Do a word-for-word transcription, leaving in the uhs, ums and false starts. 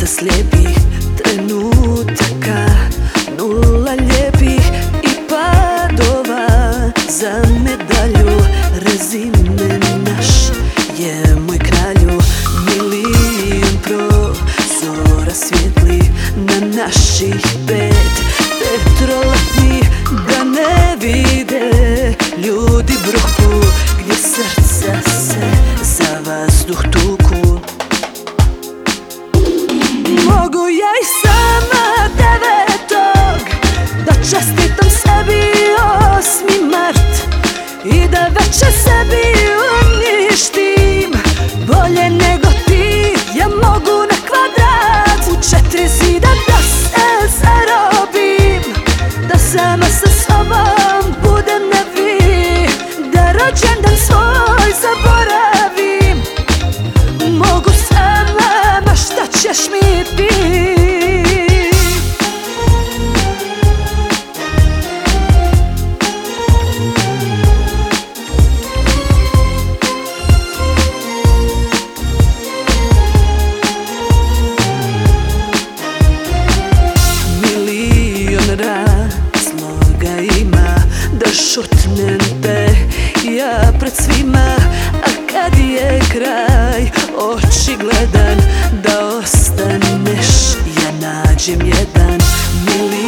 Dosta slijepih trenutaka, nula lijepih i padova. Za medalju rezime naš je moj kralju. Milion prozora svijetli na naših pet petroletni, da ne vide ljudi bruku gdje srca se za vazduh tuku. Mogu ja i sama devetog da čestitam sebi osmi mart i da večer sebi uništim. Bolje nego ti ja mogu na kvadrat u četiri zida da se zarobim, da sama sa sobom budem na vi, da rođendan svoj zaboravim. Mogu sama, ma šta ćeš mi ti? Razloga ima da šutnem te ja pred svima, a kad je kraj očigledan da ostaneš, ja nađem jedan milion